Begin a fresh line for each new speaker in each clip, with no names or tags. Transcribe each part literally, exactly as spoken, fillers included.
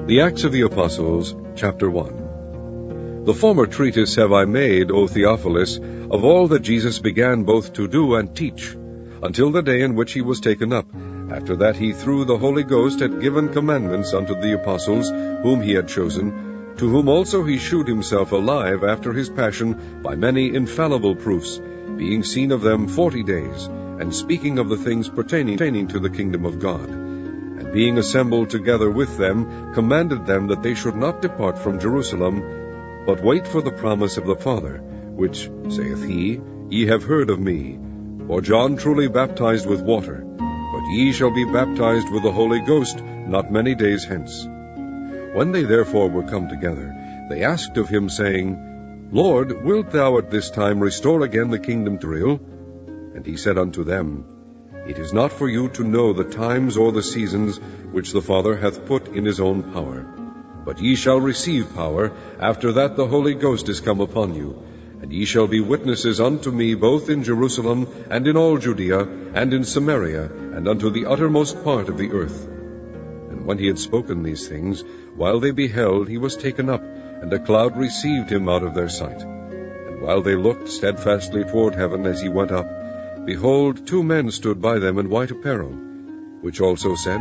The Acts of the Apostles, chapter one. The former treatise have I made, O Theophilus, of all that Jesus began both to do and teach, until the day in which he was taken up. After that he through the Holy Ghost had given commandments unto the apostles whom he had chosen, to whom also he shewed himself alive after his passion by many infallible proofs, being seen of them forty days, and speaking of the things pertaining, pertaining to the kingdom of God. And being assembled together with them, commanded them that they should not depart from Jerusalem, but wait for the promise of the Father, which, saith he, ye have heard of me. For John truly baptized with water, but ye shall be baptized with the Holy Ghost not many days hence. When they therefore were come together, they asked of him, saying, Lord, wilt thou at this time restore again the kingdom to Israel? And he said unto them, It is not for you to know the times or the seasons which the Father hath put in his own power. But ye shall receive power, after that the Holy Ghost is come upon you. And ye shall be witnesses unto me both in Jerusalem, and in all Judea, and in Samaria, and unto the uttermost part of the earth. And when he had spoken these things, while they beheld, he was taken up, and a cloud received him out of their sight. And while they looked steadfastly toward heaven as he went up, behold, two men stood by them in white apparel, which also said,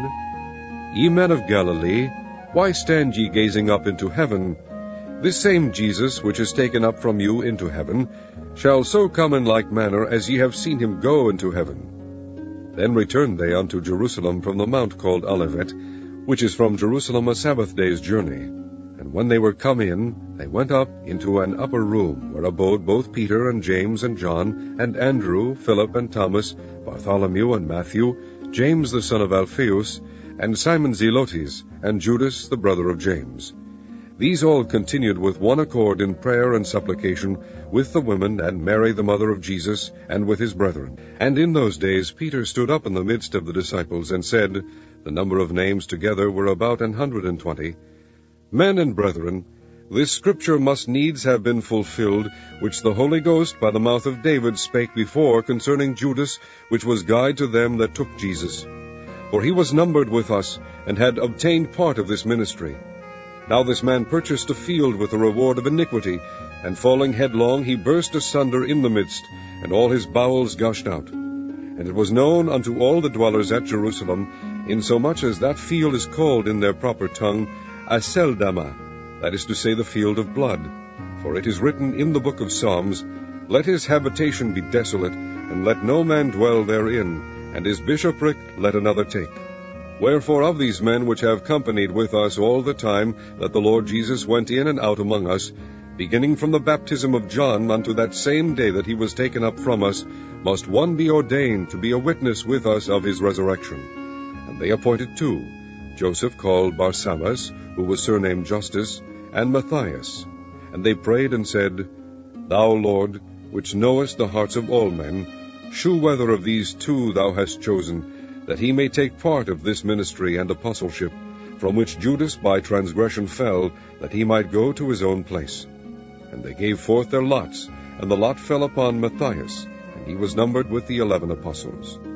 Ye men of Galilee, why stand ye gazing up into heaven? This same Jesus, which is taken up from you into heaven, shall so come in like manner as ye have seen him go into heaven. Then returned they unto Jerusalem from the mount called Olivet, which is from Jerusalem a Sabbath day's journey. And when they were come in, they went up into an upper room, where abode both Peter and James and John, and Andrew, Philip and Thomas, Bartholomew and Matthew, James the son of Alphaeus, and Simon Zelotes, and Judas the brother of James. These all continued with one accord in prayer and supplication with the women and Mary the mother of Jesus, and with his brethren. And in those days Peter stood up in the midst of the disciples, and said, the number of names together were about an hundred and twenty, Men and brethren, this scripture must needs have been fulfilled, which the Holy Ghost by the mouth of David spake before concerning Judas, which was guide to them that took Jesus. For he was numbered with us, and had obtained part of this ministry. Now this man purchased a field with the reward of iniquity, and falling headlong he burst asunder in the midst, and all his bowels gushed out. And it was known unto all the dwellers at Jerusalem, insomuch as that field is called in their proper tongue Aceldama, that is to say, the field of blood. For it is written in the book of Psalms, Let his habitation be desolate, and let no man dwell therein, and his bishopric let another take. Wherefore of these men which have companied with us all the time that the Lord Jesus went in and out among us, beginning from the baptism of John unto that same day that he was taken up from us, must one be ordained to be a witness with us of his resurrection. And they appointed two, Joseph called Barsabbas, who was surnamed Justus, and Matthias. And they prayed and said, Thou, Lord, which knowest the hearts of all men, shew whether of these two thou hast chosen, that he may take part of this ministry and apostleship, from which Judas by transgression fell, that he might go to his own place. And they gave forth their lots, and the lot fell upon Matthias, and he was numbered with the eleven apostles.